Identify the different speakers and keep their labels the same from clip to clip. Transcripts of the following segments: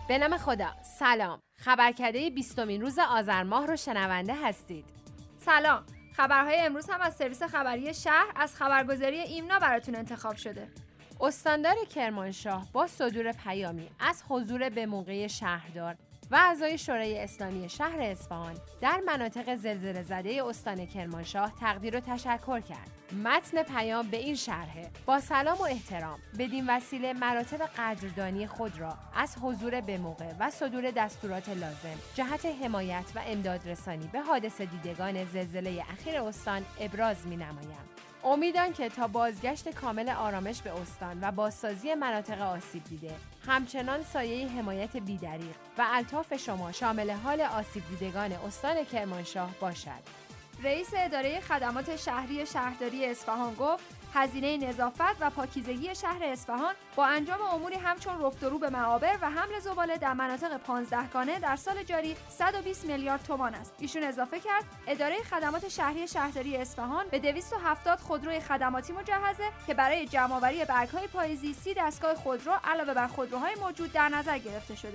Speaker 1: به نام خدا. سلام. خبرکده 20مین روز آذر ماه رو شنونده هستید.
Speaker 2: سلام. خبرهای امروز هم از سرویس خبری شهر از خبرگزاری ایمنا براتون انتخاب شده.
Speaker 1: استاندار کرمانشاه با صدور پیامی از حضور به موقع شهردار و اعضای شورای اسلامی شهر اصفهان در مناطق زلزله زده استان کرمانشاه تقدیر و تشکر کرد. متن پیام به این شرحه: با سلام و احترام، بدین وسیله مراتب قدردانی خود را از حضور به موقع و صدور دستورات لازم جهت حمایت و امداد رسانی به حادثه دیدگان زلزله اخیر استان ابراز می‌نمایم. امیدان که تا بازگشت کامل آرامش به استان و بازسازی مناطق آسیب دیده همچنان سایه حمایت بی‌دریغ و الطاف شما شامل حال آسیب دیدگان استان کرمانشاه باشد.
Speaker 2: رئیس اداره خدمات شهری شهرداری اصفهان گفت هزینه نظافت و پاکیزگی شهر اصفهان با انجام اموری همچون رفت و رو به معابر و حمل زباله در مناطق 15 گانه در سال جاری 120 میلیارد تومان است. ایشون اضافه کرد اداره خدمات شهری شهرداری اصفهان به 270 خودروی خدماتی مجهزه که برای جمع‌آوری برگ‌های پاییزی 30 دستگاه خودرو علاوه بر خودروهای موجود در نظر گرفته شده.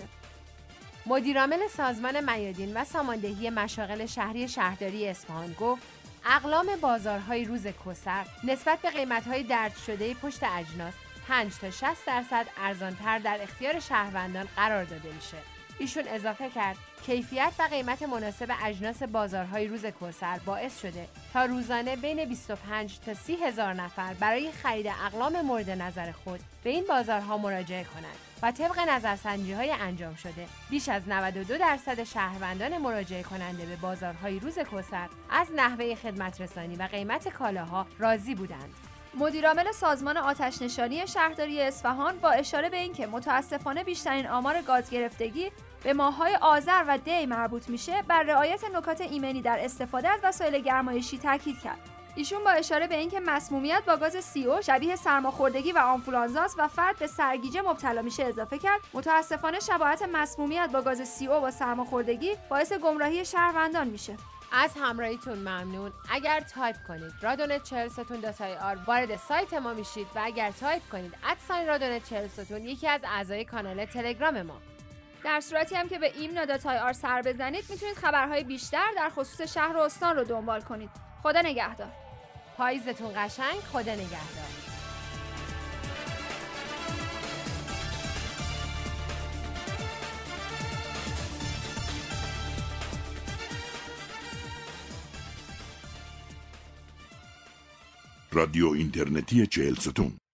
Speaker 1: مدیرعامل سازمان میادین و ساماندهی مشاغل شهری شهرداری اصفهان گفت اقلام بازارهای روز کسر نسبت به قیمت‌های درج شده پشت اجناس 5 تا 60% ارزان‌تر در اختیار شهروندان قرار داده میشه. ایشون اضافه کرد کیفیت و قیمت مناسب اجناس بازارهای روز کسر باعث شده تا روزانه بین 25 تا 30 هزار نفر برای خرید اقلام مورد نظر خود به این بازارها مراجعه کنند و طبق نظرسنجی‌های انجام شده بیش از 92% شهروندان مراجعه کننده به بازارهای روز کسر از نحوه خدمت رسانی و قیمت کالاها راضی بودند.
Speaker 2: مدیرعامل سازمان آتش‌نشانی شهرداری اصفهان با اشاره به اینکه متاسفانه بیشترین آمار گاز گرفتگی به ماه‌های آذر و دی مربوط میشه، بر رعایت نکات ایمنی در استفاده از وسایل گرمایشی تاکید کرد. ایشون با اشاره به اینکه مسمومیت با گاز CO شبیه سرماخوردگی و آنفولانزاست و فرد به سرگیجه مبتلا میشه اضافه کرد متاسفانه شباهت مسمومیت با گاز CO با سرماخوردگی باعث گمراهی شهروندان میشه.
Speaker 1: از همراهیتون ممنون. اگر تایپ کنید radionet40ستون.ir وارد سایت ما میشید و اگر تایپ کنید @radionet40ستون یکی از اعضای کانال تلگرام ما.
Speaker 2: در صورتی هم که به imna.ir سر بزنید میتونید خبرهای بیشتر در خصوص شهر و استان رو دنبال کنید. خدا نگهدار.
Speaker 1: پاییزتون قشنگ. خدا نگهدار.
Speaker 3: رادیو اینترنتی 40 ستون